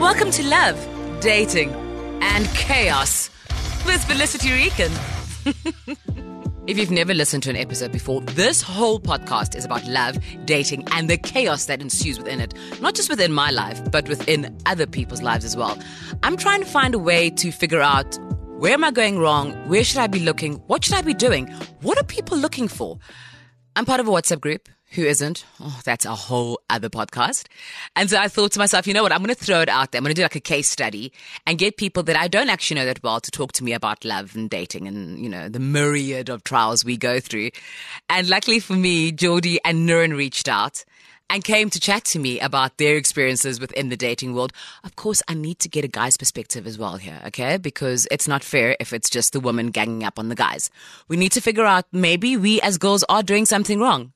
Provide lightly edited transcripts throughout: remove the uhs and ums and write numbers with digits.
Welcome to Love, Dating, and Chaos with Felicity Reekin. If you've never listened to an episode before, this whole podcast is about love, dating, and the chaos that ensues within it. Not just within my life, but within other people's lives as well. I'm trying to find a way to figure out, where am I going wrong? Where should I be looking? What should I be doing? What are people looking for? I'm part of a WhatsApp group. Who isn't? Oh, that's a whole other podcast. And so I thought to myself, you know what? I'm going to throw it out there. I'm going to do like a case study and get people that I don't actually know that well to talk to me about love and dating and, you know, the myriad of trials we go through. And luckily for me, Geordie and Nurin reached out and came to chat to me about their experiences within the dating world. Of course, I need to get a guy's perspective as well here, okay? Because it's not fair if it's just the women ganging up on the guys. We need to figure out maybe we as girls are doing something wrong.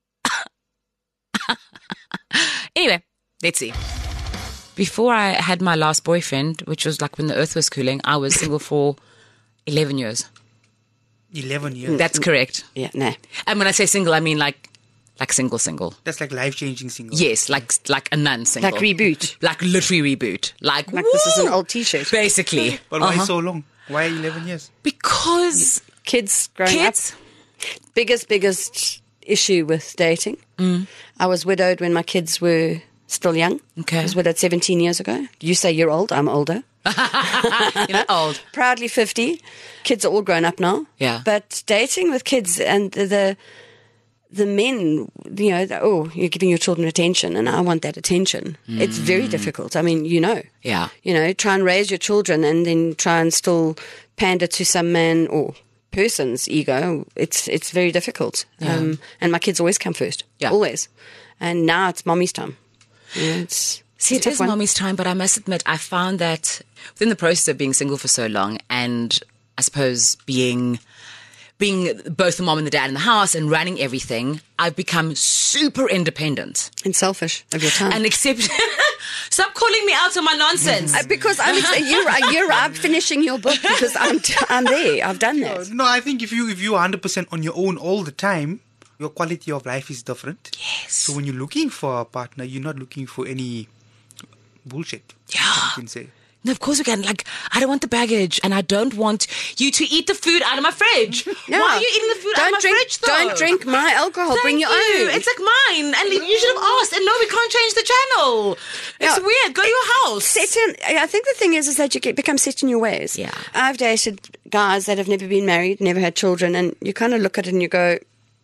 Anyway, let's see. Before I had my last boyfriend, which was like when the earth was cooling, I was single for 11 years. 11 years? That's correct. Yeah, no. And when I say single, I mean like single. That's like life-changing single. Yes, like a nun single. Like reboot. Like literally reboot. Like this is an old t-shirt. Basically. But why so long? Why 11 years? Because Kids growing up. Biggest issue with dating. I was widowed when my kids were still young. Okay. I was widowed 17 years ago. You say you're old, I'm older. You're not old. Proudly 50. Kids are all grown up now. Yeah. But dating with kids and the men, you know, you're giving your children attention and I want that attention. It's very difficult. I mean, Yeah. You know, try and raise your children and then try and still pander to some man or person's ego. It's very difficult. Yeah. And my kids always come first. Yeah. Always. And now it's mommy's time. See, a it tough is one. mommy's time, but I must admit, I found that within the process of being single for so long and I suppose being both the mom and the dad in the house and running everything, I've become super independent. And selfish of your time. And stop calling me out on my nonsense. Because I'm finishing your book because I'm there. I've done that. No, I think if you're 100% on your own all the time, your quality of life is different. Yes. So when you're looking for a partner, you're not looking for any bullshit. Yeah. You can say. No, of course we can. Like, I don't want the baggage and I don't want you to eat the food out of my fridge. Yeah. Why are you eating the food out of my fridge, though? Don't drink my alcohol. Thank Bring your you. own. It's like mine. And you should have asked. And no, we can't change the channel. It's Yeah. weird. Go to your house. I think the thing is that you become set in your ways. Yeah. I've dated guys that have never been married, never had children, and you kind of look at it and you go,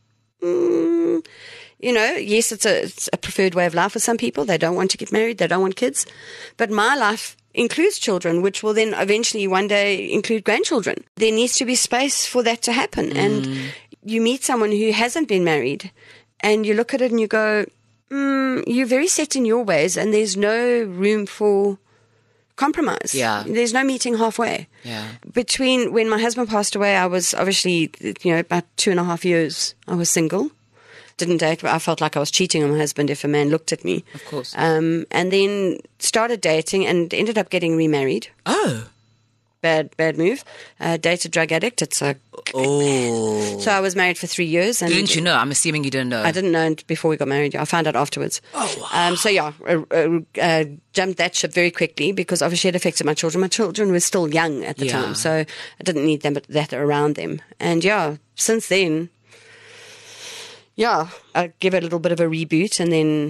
you know, yes, it's a preferred way of life for some people. They don't want to get married. They don't want kids. But my life includes children, which will then eventually one day include grandchildren. There needs to be space for that to happen. And you meet someone who hasn't been married and you look at it and you go, you're very set in your ways and there's no room for compromise. Yeah. There's no meeting halfway. Yeah. Between when my husband passed away, I was obviously, about 2.5 years I was single. Didn't date. I felt like I was cheating on my husband if a man looked at me. Of course. And then started dating and ended up getting remarried. Oh. Bad move. Dated drug addict. So I was married for 3 years. And Didn't you know? I'm assuming you didn't know. I didn't know before we got married. I found out afterwards. Oh, wow. Jumped that ship very quickly because obviously it affected my children. My children were still young at the Yeah. time, so I didn't need that around them. And since then, I give it a little bit of a reboot, and then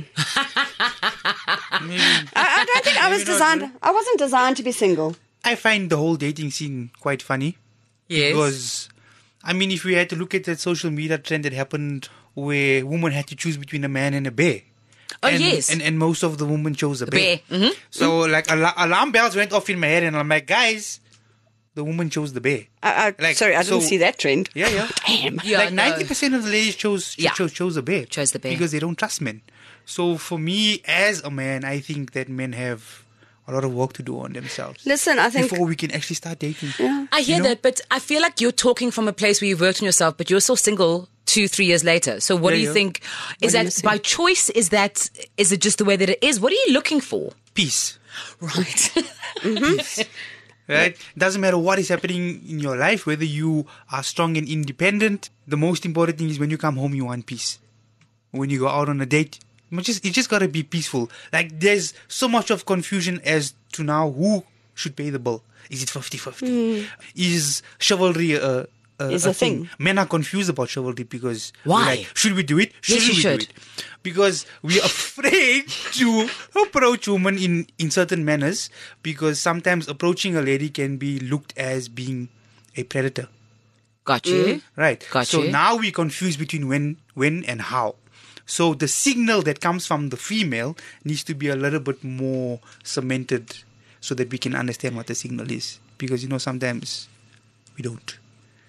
I don't think I was designed. I wasn't designed to be single. I find the whole dating scene quite funny. Yes. Because, I mean, if we had to look at that social media trend that happened where women had to choose between a man and a bear. Oh, and, yes. And most of the women chose a bear. bear. Mm-hmm. So, like, alarm bells went off in my head and I'm like, guys, the woman chose the bear. Sorry, I didn't see that trend. Yeah. Damn. Yeah, like, no. 90% of the ladies chose a bear. Chose the bear. Because they don't trust men. So, for me, as a man, I think that men have a lot of work to do on themselves. Listen, I think before we can actually start dating. I hear that, but I feel like you're talking from a place where you've worked on yourself, but you're still single 2-3 years later. So what do you think? Is that by choice? Is it just the way that it is? What are you looking for? Peace. Right. Peace. Right? Doesn't matter what is happening in your life, whether you are strong and independent. The most important thing is when you come home, you want peace. When you go out on a date, You just gotta be peaceful. Like, there's so much of confusion as to now who should pay the bill. Is it 50-50? Is chivalry a thing? Men are confused about chivalry because Why? we're like, should we do it? Yes, you should. Do it? Because we're afraid to approach women in certain manners, because sometimes approaching a lady can be looked as being a predator. Got you. Right. Got so you. now we confuse between when and how. So the signal that comes from the female needs to be a little bit more cemented so that we can understand what the signal is. Because, sometimes we don't.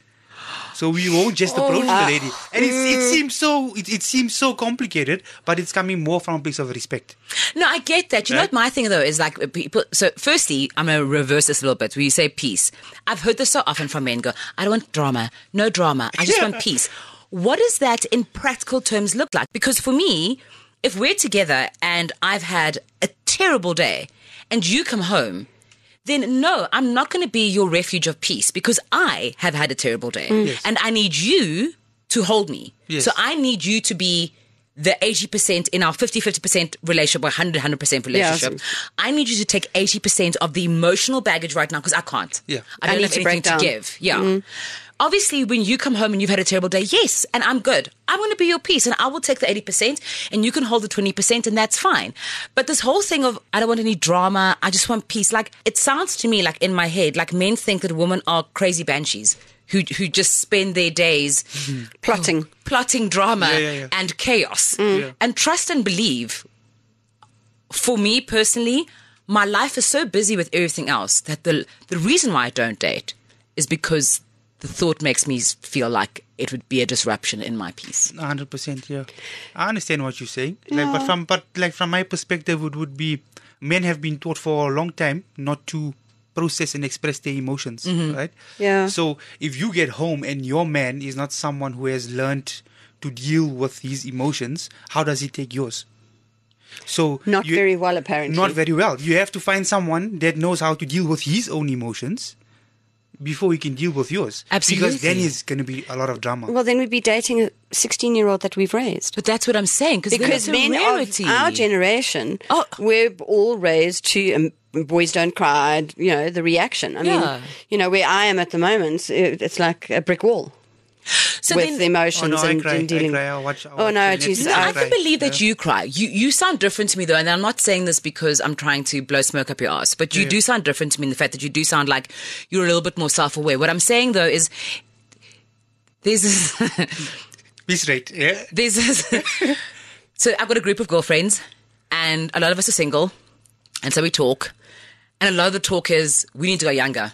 So we won't just approach the lady. And it seems so complicated, but it's coming more from a place of respect. No, I get that. You know Right? what my thing though is like people. So firstly, I'm going to reverse this a little bit. Where you say peace. I've heard this so often from men. Go, I don't want drama. No drama. I just want peace. What does that in practical terms look like? Because for me, if we're together and I've had a terrible day and you come home, then no, I'm not going to be your refuge of peace because I have had a terrible day. Yes. And I need you to hold me. Yes. So I need you to be the 80% in our 50% relationship or 100% relationship. Yeah. I need you to take 80% of the emotional baggage right now because I can't. Yeah. I don't need have to anything break to down. give. Yeah. Obviously, when you come home and you've had a terrible day, yes, and I'm good. I want to be your peace and I will take the 80% and you can hold the 20% and that's fine. But this whole thing of, I don't want any drama, I just want peace. Like, it sounds to me like in my head, like men think that women are crazy banshees who just spend their days plotting drama Yeah. and chaos. Yeah. And trust and believe, for me personally, my life is so busy with everything else that the reason why I don't date is because the thought makes me feel like it would be a disruption in my peace. 100%, yeah. I understand what you're saying. Like, from my perspective, it would be men have been taught for a long time not to process and express their emotions, right? Yeah. So if you get home and your man is not someone who has learned to deal with his emotions, how does he take yours? So Not very well, apparently. Not very well. You have to find someone that knows how to deal with his own emotions before he can deal with yours. Absolutely. Because then it's going to be a lot of drama. Well, then we'd be dating a 16-year-old that we've raised. But that's what I'm saying. Because men of our generation, Oh. we're all raised to boys don't cry, the reaction. I Yeah. mean, where I am at the moment, it's like a brick wall So with then, emotions I and, cry. and dealing. I cry. I'll watch Oh, no, Netflix geez, and I cry. can believe that you cry. You sound different to me though, and I'm not saying this because I'm trying to blow smoke up your ass, but you do sound different to me in the fact that you do sound like you're a little bit more self-aware. What I'm saying though is there's this Be straight, yeah? there's this so I've got a group of girlfriends and a lot of us are single, and so we talk, and a lot of the talk is we need to go younger.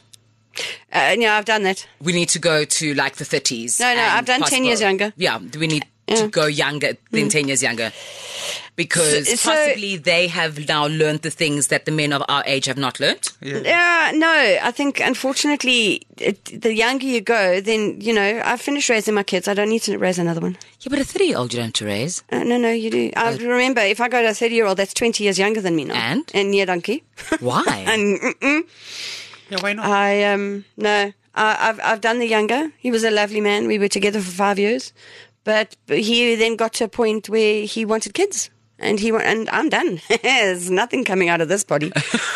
I've done that. We need to go to like the 30s. No, and I've done 10 years younger. Yeah, we need to go younger than 10 years younger. Because So- possibly they have now learned the things that the men of our age have not learned. No, I think unfortunately, the younger you go, then, I've finished raising my kids. I don't need to raise another one. Yeah, but a 30-year-old you don't have to raise. No, you do. I remember, if I go to a 30-year-old, that's 20 years younger than me now. And? yeah, donkey. Why? Yeah, why not? I've done the younger. He was a lovely man. We were together for 5 years, but he then got to a point where he wanted kids, and I'm done. There's nothing coming out of this body.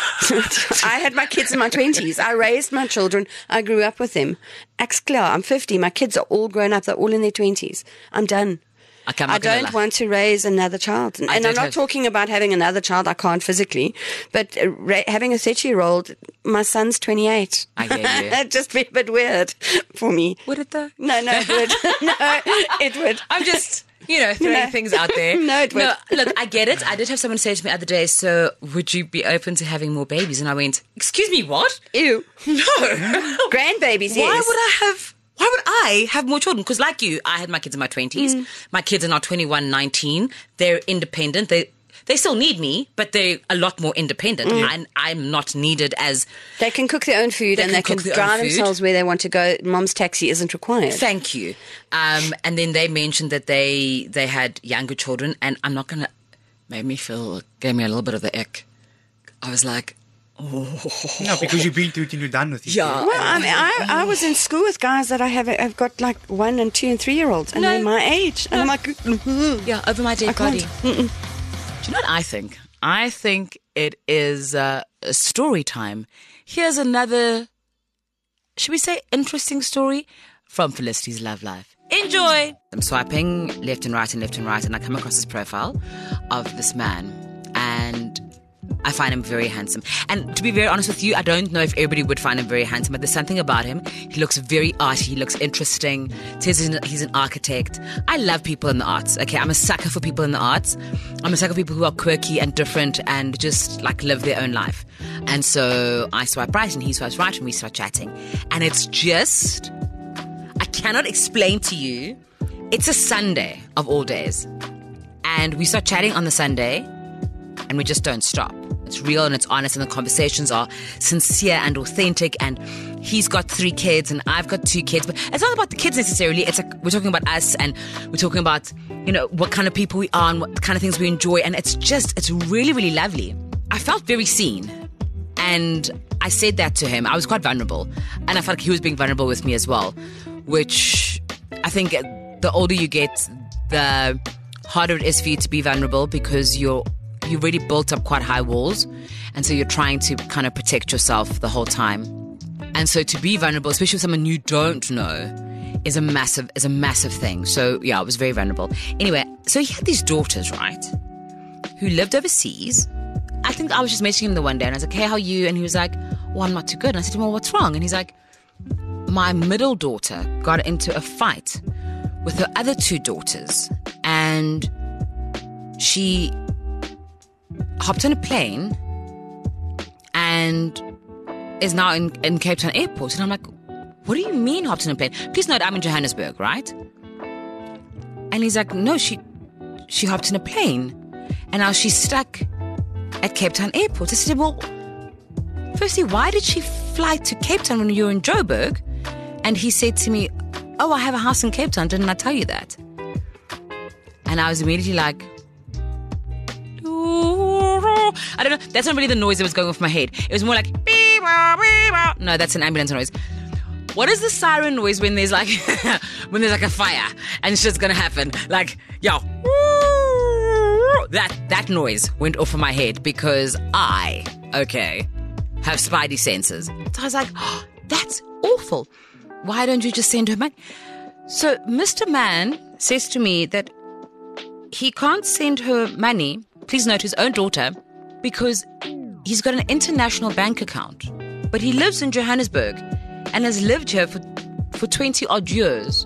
I had my kids in my 20s. I raised my children. I grew up with them. I'm 50. My kids are all grown up. They're all in their 20s. I'm done. Okay, I'm I not gonna don't lie. want to raise another child. And I'm don't not have- talking about having another child. I can't physically. But having a 30-year-old, my son's 28. I hear you. It'd just be a bit weird for me. Would it though? No, it would. No, it would. I'm just, throwing things out there. No, it would. Look, I get it. I did have someone say to me the other day, so would you be open to having more babies? And I went, excuse me, what? Ew. No. Grandbabies, Why would I have more children? Because like you, I had my kids in my 20s. My kids are now 21, 19. They're independent. They still need me, but they're a lot more independent. And I'm not needed as... They can cook their own food and they can cook their drive own food. themselves where they want to go. Mom's taxi isn't required. Thank you. And then they mentioned that they had younger children, and I'm not going to... gave me a little bit of the ick. I was like... No, because you've been through it and you're done with it. Yeah. Well, I mean, I was in school with guys that I've got like 1 and 2 and 3 year olds, and No. they're my age, and I'm like, Yeah, over my dead I can't. body. Do you know what I think? I think it is a story time. Here's another, should we say, interesting story from Felicity's Love Life. Enjoy! I'm swiping left and right, and I come across this profile of this man, and I find him very handsome. And to be very honest with you, I don't know if everybody would find him very handsome, but there's something about him. He looks very arty. He looks interesting. Says he's an architect. I love people in the arts. Okay, I'm a sucker for people in the arts. I'm a sucker for people who are quirky and different and just like live their own life. And so I swipe right and he swipes right and we start chatting. And it's just, I cannot explain to you. It's a Sunday of all days. And we start chatting on the Sunday and we just don't stop. It's real and it's honest and the conversations are sincere and authentic, and he's got 3 kids and I've got 2 kids. But it's not about the kids necessarily. It's like we're talking about us and we're talking about, you know, what kind of people we are and what kind of things we enjoy. And it's really, really lovely. I felt very seen. And I said that to him. I was quite vulnerable. And I felt like he was being vulnerable with me as well, which I think the older you get, the harder it is for you to be vulnerable because you've already built up quite high walls, and so you're trying to kind of protect yourself the whole time. And so to be vulnerable, especially with someone you don't know, is a massive thing. So yeah, I was very vulnerable. Anyway, so he had these daughters, right, who lived overseas. I think I was just messaging him the one day and I was like, hey, how are you? And he was like, well, I'm not too good. And I said to him, well, what's wrong? And he's like, my middle daughter got into a fight with her other 2 daughters, and she hopped on a plane and is now in Cape Town airport. And I'm like, what do you mean hopped on a plane? Please note, I'm in Johannesburg, right? And he's like, no, she hopped on a plane and now she's stuck at Cape Town airport. I said, well, firstly, why did she fly to Cape Town when you were in Joburg? And he said to me, oh, I have a house in Cape Town. Didn't I tell you that? And I was immediately like, I don't know. That's not really the noise that was going off my head. It was more like, no, that's an ambulance noise. What is the siren noise when there's like when there's like a fire and shit's gonna happen? Like, yo, that noise went off of my head because I have spidey senses. So I was like, oh, that's awful. Why don't you just send her money? So Mr. Man says to me that he can't send her money, please note his own daughter, because he's got an international bank account. But he lives in Johannesburg and has lived here for 20 odd years.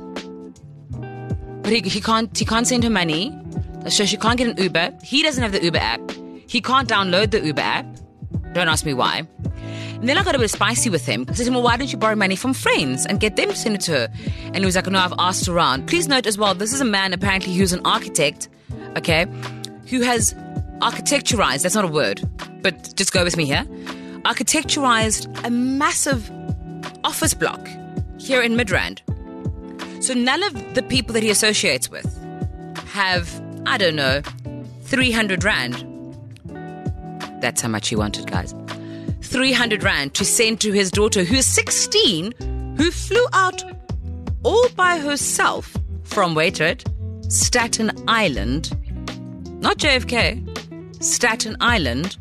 But he can't send her money, so she can't get an Uber. He doesn't have the Uber app. He can't download the Uber app. Don't ask me why. And then I got a bit spicy with him. I said to him, well, why don't you borrow money from friends and get them to send it to her? And he was like, no, I've asked around. Please note as well, this is a man apparently who's an architect, okay, who has architecturized, that's not a word, but just go with me here, architecturized a massive office block here in Midrand. So none of the people that he associates with have, I don't know, 300 Rand. That's how much he wanted, guys. 300 Rand to send to his daughter, who is 16, who flew out all by herself from, wait for it, Staten Island, not JFK, Staten Island,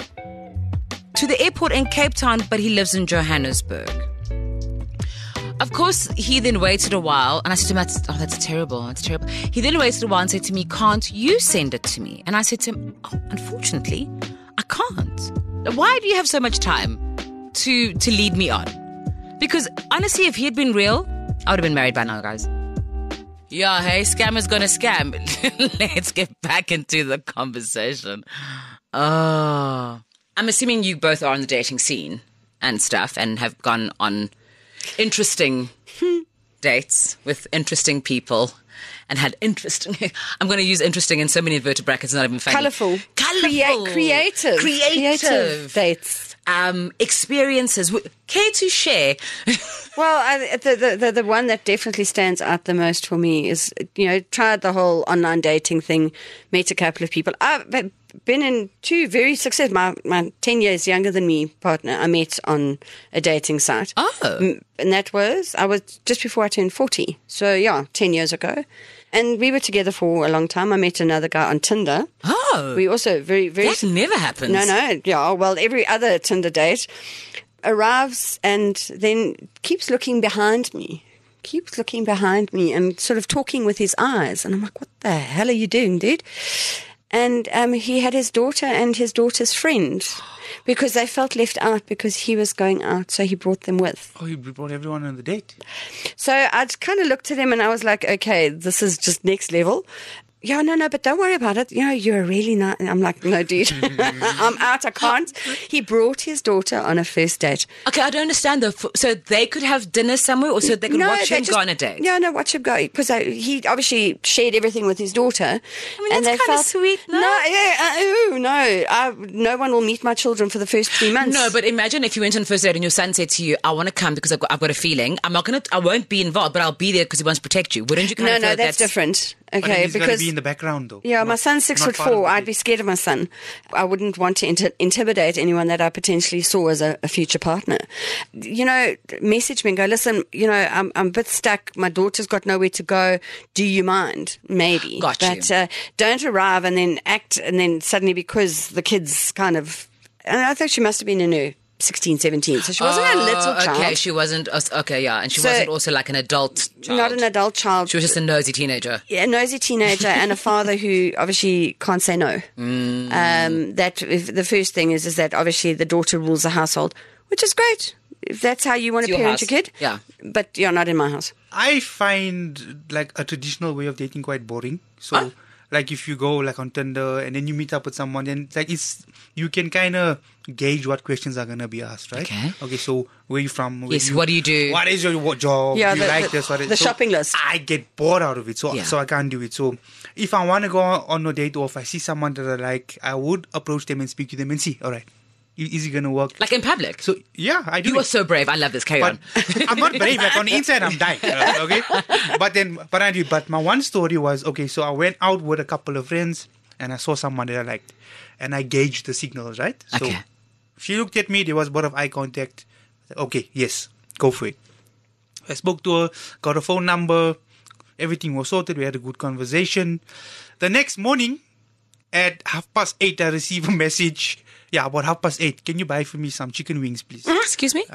to the airport in Cape Town, but he lives in Johannesburg. Of course, he then waited a while, and I said to him, that's terrible. He then waited a while and said to me, can't you send it to me? And I said to him, oh, unfortunately, I can't. Why do you have so much time to lead me on? Because honestly, if he had been real, I would have been married by now, guys. Yeah, hey, scammer's gonna scam. Let's get back into the conversation. Oh. I'm assuming you both are on the dating scene and stuff and have gone on interesting dates with interesting people and had interesting... I'm going to use interesting in so many inverted brackets, not even funny. Colourful. Creative dates. Experiences. Care to share? Well, the one that definitely stands out the most for me is, tried the whole online dating thing, met a couple of people. I've been in 2 very successful, my 10 years younger than me partner, I met on a dating site. Oh. And I was just before I turned 40. So, yeah, 10 years ago. And we were together for a long time. I met another guy on Tinder. Oh. We also very, very... That never happens. No. Yeah, well, every other Tinder date arrives and then keeps looking behind me and sort of talking with his eyes. And I'm like, what the hell are you doing, dude? And he had his daughter and his daughter's friend because they felt left out because he was going out, so he brought them with. Oh, he brought everyone on the date. So I kind of looked at him and I was like, okay, this is just next level. Yeah, no, but don't worry about it. You know, you're really not. I'm like, no, dude, I'm out. I can't. He brought his daughter on a first date. Okay, I don't understand though. So they could have dinner somewhere, or so they could watch him go on a date? Yeah, no, watch him go. Because he obviously shared everything with his daughter. I mean, that's kind of sweet, no? No one will meet my children for the first 3 months. No, but imagine if you went on first date and your son said to you, I want to come because I've got a feeling. I won't be involved, but I'll be there because he wants to protect you. Wouldn't you kind of feel No, that's different. Okay, he's because be in the background though. Yeah, my son's 6'4". I'd be scared of my son. I wouldn't want to intimidate anyone that I potentially saw as a future partner. You know, message me and go, listen, you know, I'm a bit stuck. My daughter's got nowhere to go. Do you mind? Maybe. Got you. But don't arrive and then act, and then suddenly because the kid's kind of, and I think she must have been in her 16, 17. So she wasn't a little child. Okay, she wasn't. Okay, yeah. And she wasn't also like an adult child. Not an adult child. She was just a nosy teenager. Yeah, a nosy teenager and a father who obviously can't say no. The first thing is that obviously the daughter rules the household, which is great. If that's how you want to parent your kid. Yeah. But you're not in my house. I find like a traditional way of dating quite boring. So like if you go like on Tinder and then you meet up with someone, then like you can kind of gauge what questions are going to be asked, right? Okay, so where you from? What do you do? What is your job? Yeah, do you like this? The shopping list. I get bored out of it, so I can't do it. So if I want to go on a date or if I see someone that I like, I would approach them and speak to them and see, all right, is it going to work? Like in public? So yeah, I do. You are so brave. I love this. Carry on. I'm not brave. Like on the inside, I'm dying. Okay, but my one story was, okay, so I went out with a couple of friends and I saw someone that I liked, and I gauged the signals, right? So okay. She looked at me. There was a bit of eye contact. Okay, yes, go for it. I spoke to her, got her phone number. Everything was sorted. We had a good conversation. The next morning, at 8:30, I received a message. Yeah, about 8:30. Can you buy for me some chicken wings, please? Excuse me?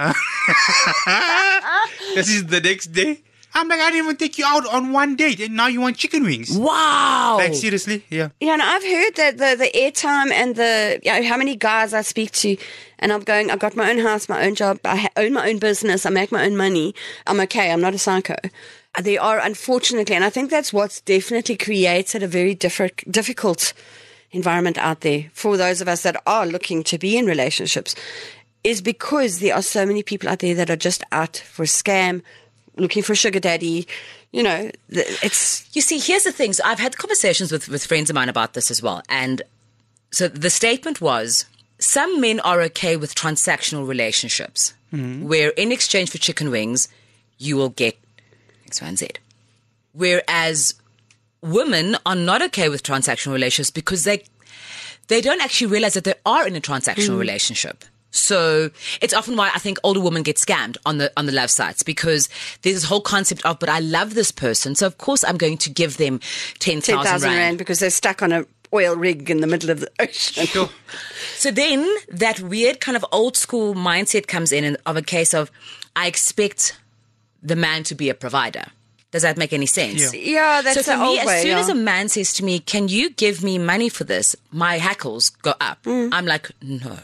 This is the next day. I'm like, I didn't even take you out on one date, and now you want chicken wings. Wow. Like, seriously? Yeah. Yeah, and I've heard that the airtime and how many guys I speak to, and I'm going, I've got my own house, my own job, I own my own business, I make my own money. I'm okay, I'm not a psycho. They are, unfortunately, and I think that's what's definitely created a very difficult environment out there for those of us that are looking to be in relationships, is because there are so many people out there that are just out for a scam, looking for a sugar daddy. You know, it's... You see, here's the thing. So I've had conversations with friends of mine about this as well. And so the statement was, some men are okay with transactional relationships, where in exchange for chicken wings, you will get X, Y, and Z. Whereas women are not okay with transactional relationships because they don't actually realize that they are in a transactional relationship. So it's often why I think older women get scammed on the love sites, because there's this whole concept of, but I love this person, so of course I'm going to give them 10,000 rand because they're stuck on an oil rig in the middle of the ocean. Sure. So then that weird kind of old school mindset comes in of a case of, I expect the man to be a provider. Does that make any sense? Yeah, that's so for the me, old way, as soon as a man says to me, can you give me money for this? My hackles go up. I'm like, no.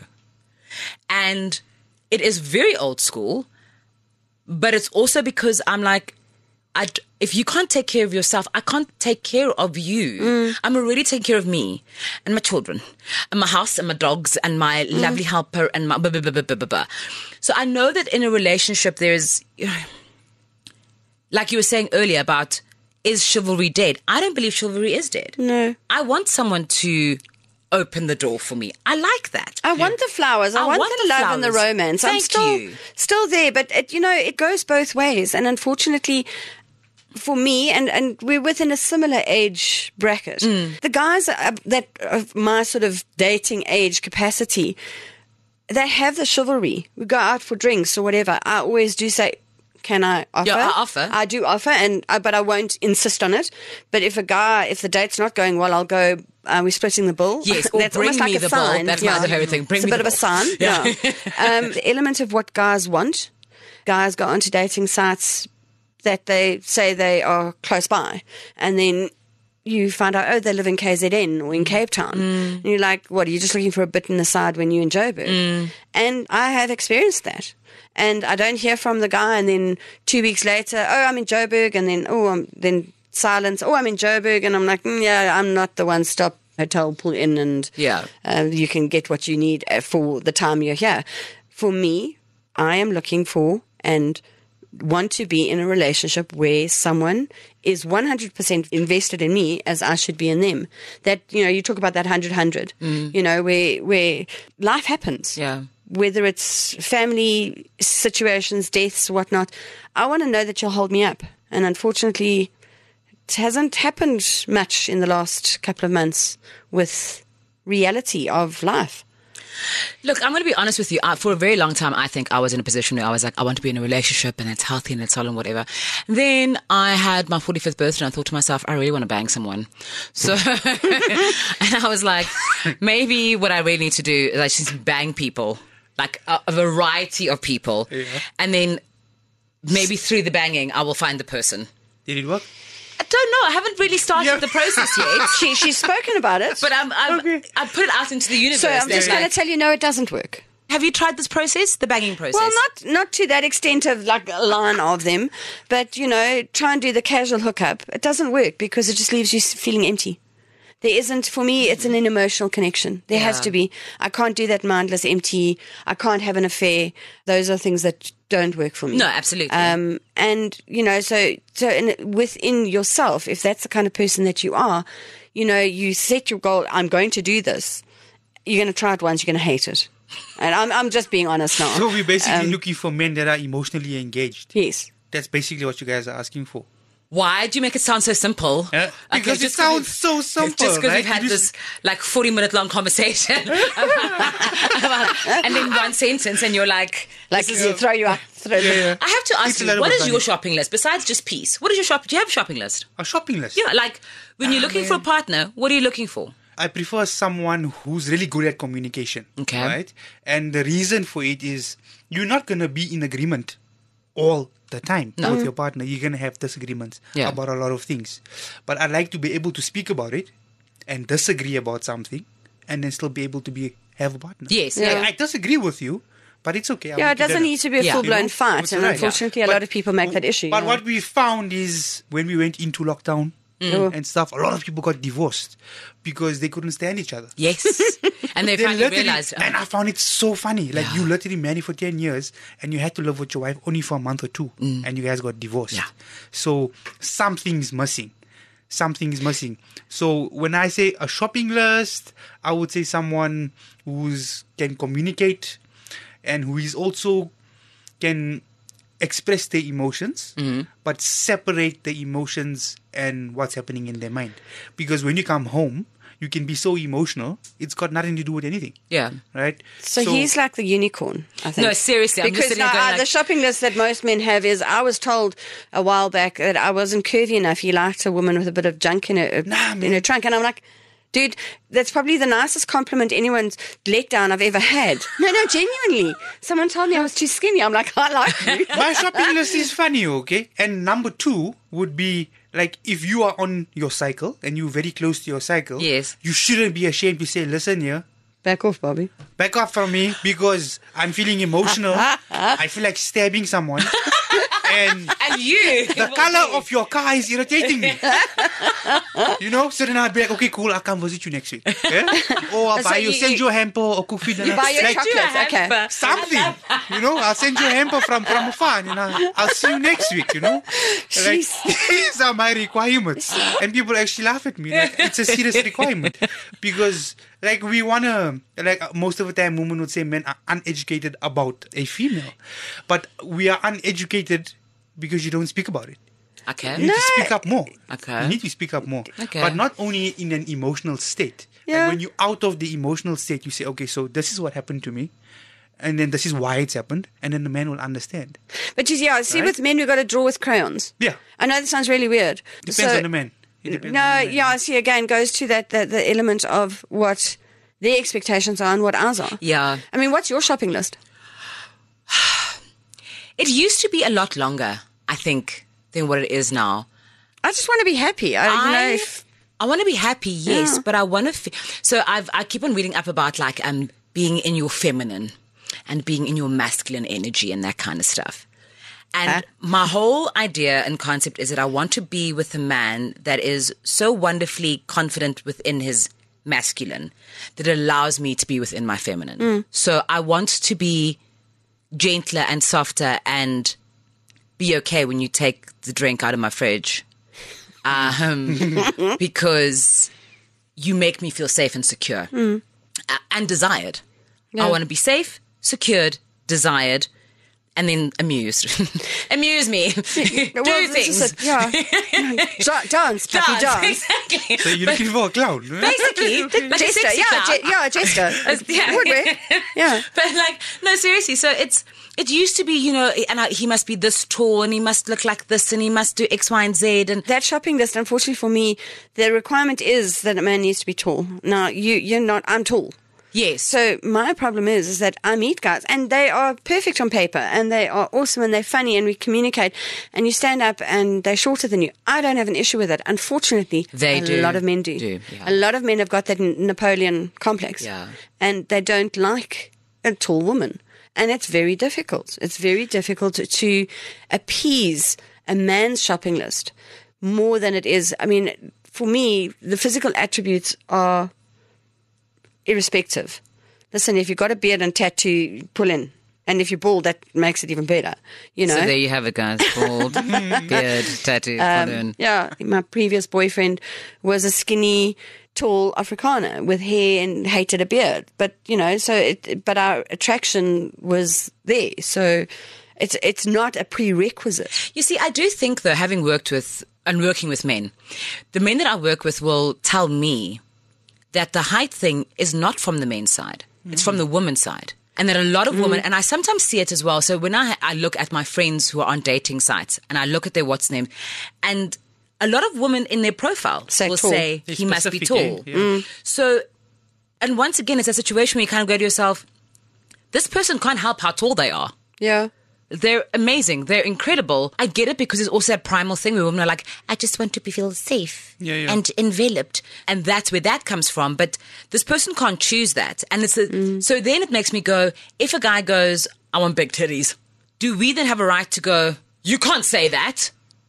And it is very old school, but it's also because I'm like, if you can't take care of yourself, I can't take care of you. I'm already taking care of me and my children and my house and my dogs and my lovely helper and my blah, blah, blah, blah, blah, blah. So I know that in a relationship there's, like you were saying earlier about, is chivalry dead? I don't believe chivalry is dead. No. I want someone to open the door for me. I like that. I want the flowers. I want the love and the romance. Thank I'm you. still there, but it goes both ways. And unfortunately, for me, and we're within a similar age bracket, the guys that of my sort of dating age capacity, they have the chivalry. We go out for drinks or whatever. I always do say, can I offer? Yeah, I offer. I do offer, but I won't insist on it. But if the date's not going well, I'll go, we're splitting the bill. Yes, or That's bring almost like me a the sign. bill. That's my other favorite thing. Bring It's me a bit the of a bill. sign. Yeah. The element of what guys want. Guys go onto dating sites that they say they are close by, and then you find out, they live in KZN or in Cape Town. And you're like, what, are you just looking for a bit in the side when you're in Joburg? And I have experienced that. And I don't hear from the guy, and then 2 weeks later, I'm in Joburg, and then, then silence, I'm in Joburg, and I'm like, yeah, I'm not the one-stop hotel, pull in, and you can get what you need for the time you're here. For me, I am looking for and want to be in a relationship where someone is 100% invested in me as I should be in them. That, you talk about that 100-100, where life happens. Yeah. Whether it's family situations, deaths, whatnot. I want to know that you'll hold me up. And unfortunately, it hasn't happened much in the last couple of months with reality of life. Look, I'm going to be honest with you. For a very long time, I think I was in a position where I was like, I want to be in a relationship and it's healthy and it's solid and whatever. Then I had my 45th birthday and I thought to myself, I really want to bang someone. So, and I was like, maybe what I really need to do is I just bang people, like a variety of people. Yeah. And then maybe through the banging, I will find the person. Did it work? I don't know. I haven't really started the process yet. She's spoken about it. But I put it out into the universe. So I'm just going to tell you, no, it doesn't work. Have you tried this process, the banging process? Well, not to that extent of like a line of them, but, try and do the casual hookup. It doesn't work because it just leaves you feeling empty. There isn't, for me, it's an emotional connection. There has to be. I can't do that mindless empty. I can't have an affair. Those are things that don't work for me. No, absolutely. And, so within yourself, if that's the kind of person that you are, you set your goal, I'm going to do this. You're going to try it once, you're going to hate it. And I'm just being honest now. So we're basically looking for men that are emotionally engaged. Yes. That's basically what you guys are asking for. Why do you make it sound so simple? Because it sounds so simple. Just because right? we've had this 40-minute long conversation and then one sentence and you're like throw you up. Yeah. I have to ask you, what is your shopping list besides just peace? What is your do you have a shopping list? A shopping list? Yeah, like when you're looking for a partner, what are you looking for? I prefer someone who's really good at communication. Okay. Right? And the reason for it is you're not going to be in agreement all the time with your partner. You're going to have disagreements about a lot of things. But I like to be able to speak about it and disagree about something and then still be able to have a partner. Yes. Yeah. I disagree with you, but it's okay. It doesn't need to be a full-blown fight. And unfortunately, a lot of people make that issue. But what we found is when we went into lockdown and stuff, a lot of people got divorced because they couldn't stand each other. Yes. And they finally realized. And I found it so funny. Like you literally married for 10 years and you had to live with your wife only for a month or two and you guys got divorced. Yeah. So something's missing. Something is missing. So when I say a shopping list, I would say someone can communicate and who is also can express their emotions, but separate the emotions and what's happening in their mind. Because when you come home, you can be so emotional, it's got nothing to do with anything. Yeah. Right? So he's like the unicorn, I think. No, seriously. I'm just because sitting there going the shopping list that most men have is, I was told a while back that I wasn't curvy enough. He liked a woman with a bit of junk in her trunk. And I'm like, dude, that's probably the nicest compliment anyone's letdown I've ever had. No, genuinely. Someone told me I was too skinny. I'm like, I like you. My shopping list is funny, okay? And number 2 would be, like, if you are on your cycle and you're very close to your cycle, yes, you shouldn't be ashamed to say, listen here. Back off, Bobby. Back off from me because I'm feeling emotional. I feel like stabbing someone. And you. The color of your car is irritating me. So then I'd be like, okay, cool, I'll come visit you next week. Yeah? Or I'll buy you, send you a hamper or cook food. You buy your chocolates, okay. Something. I'll send you a hamper from afar and I'll see you next week, Like, these are my requirements. And people actually laugh at me. Like, it's a serious requirement. Because, like, we want to, like, most of the time women would say men are uneducated about a female. But we are uneducated because you don't speak about it. Okay. You need to speak up more. Okay. You need to speak up more. Okay. But not only in an emotional state. Yeah. Like when you're out of the emotional state, you say, okay, so this is what happened to me. and then this is why it's happened, and then the man will understand. But see, Right? with men, we've got to draw with crayons. Yeah. I know this sounds really weird. Depends on the man. It depends No, on the man. yeah, see, again, goes to the element of what their expectations are and what ours are. Yeah. I mean, what's your shopping list? It used to be a lot longer, I think, than what it is now. I just want to be happy. I don't know if... I want to be happy, yes, Yeah. but I want to. So I keep on reading up about like being in your feminine and being in your masculine energy and that kind of stuff. And my whole idea and concept is that I want to be with a man that is so wonderfully confident within his masculine that it allows me to be within my feminine. So I want to be gentler and softer and be okay when you take the drink out of my fridge. Because you make me feel safe and secure and desired. Yeah. I want to be safe, secured, desired, and then amused. Amuse me. Do things. Dance, puppy, dance. Exactly. So you're looking for a clown. Right? Basically, like a Jester, sexy clown. Jester. Yeah. Would we? Yeah. But like, no, seriously. So it used to be, you know, and he must be this tall and he must look like this and he must do X, Y, and Z. And That shopping list, unfortunately for me, the requirement is that a man needs to be tall. Now, you're not, I'm tall. yes. So my problem is that I meet guys and they are perfect on paper and they are awesome and they're funny and we communicate and you stand up and they're shorter than you. I don't have an issue with it. Unfortunately, They a do. lot of men do. Yeah. A lot of men have got that Napoleon complex. Yeah. And they don't like a tall woman. And it's very difficult. It's very difficult to appease a man's shopping list more than it is. I mean, for me, the physical attributes are irrespective. Listen, if you've got a beard and tattoo, pull in. And if you're bald, that makes it even better. You know? So there you have it, guys. Bald, beard, tattoo, balloon. Yeah, my previous boyfriend was a skinny, tall Afrikaner with hair and hated a beard. But, you know, but our attraction was there. So it's not a prerequisite. You see, I do think, though, having worked with and working with men, the men that I work with will tell me that the height thing is not from the men's side. It's from the woman's side. And that a lot of women, and I sometimes see it as well. So when I look at my friends who are on dating sites and I look at their what's name, and a lot of women in their profile will tall. say They're he must be specific, tall. yeah. So, and once again, it's a situation where you kind of go to yourself, this person can't help how tall they are. Yeah. They're amazing. They're incredible. I get it because there's also a primal thing where women are like, I just want to feel safe and enveloped. And that's where that comes from. But this person can't choose that. And it's so then it makes me go, if a guy goes, I want big titties, do we then have a right to go, you can't say that?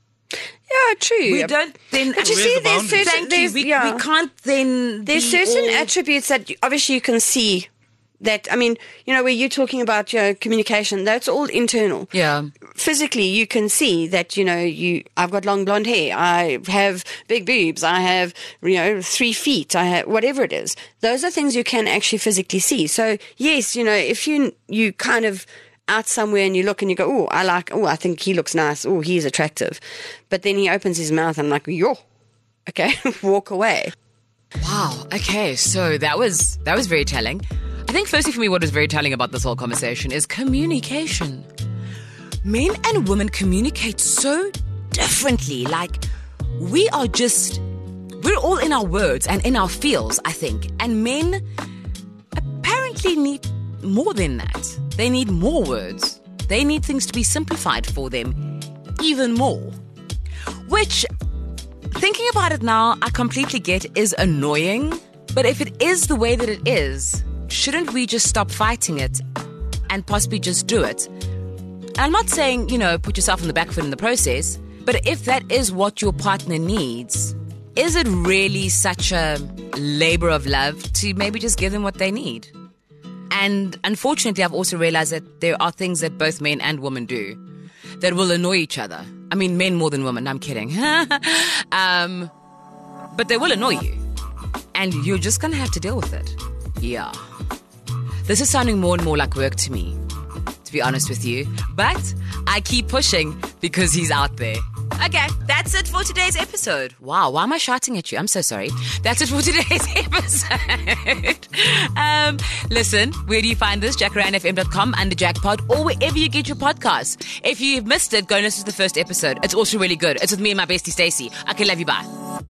Yeah, true. We don't then. But you Where's see, the there's boundary? certain, Thank you. We can't then. There's be certain all- attributes that obviously you can see that, I mean, you know, where you're talking about your communication, that's all internal. Yeah. Physically, you can see that, you know, I've got long blonde hair, I have big boobs, I have, 3 feet, I have whatever it is. Those are things you can actually physically see. So yes, if you kind of out somewhere and you look and you go, I think he looks nice, he's attractive. But then he opens his mouth and I'm like, yo, okay, walk away. Wow. Okay. So that was very telling. I think firstly for me, what was very telling about this whole conversation is communication. Men and women communicate so differently. Like we're all in our words and in our feels, I think. And men apparently need more than that. They need more words. They need things to be simplified for them even more. Which, thinking about it now, I completely get is annoying. But if it is the way that it is, shouldn't we just stop fighting it and possibly just do it? And I'm not saying, put yourself on the back foot in the process, but if that is what your partner needs, is it really such a labor of love to maybe just give them what they need? And unfortunately, I've also realized that there are things that both men and women do that will annoy each other. I mean, men more than women. I'm kidding. But they will annoy you. And you're just going to have to deal with it. Yeah. This is sounding more and more like work to me, to be honest with you. But I keep pushing because he's out there. Okay, that's it for today's episode. Wow, why am I shouting at you? I'm so sorry. That's it for today's episode. Listen, where do you find this? jackaranfm.com, under Jackpot, or wherever you get your podcasts. If you've missed it, go and listen to the first episode. It's also really good. It's with me and my bestie Stacey. Okay, love you, bye.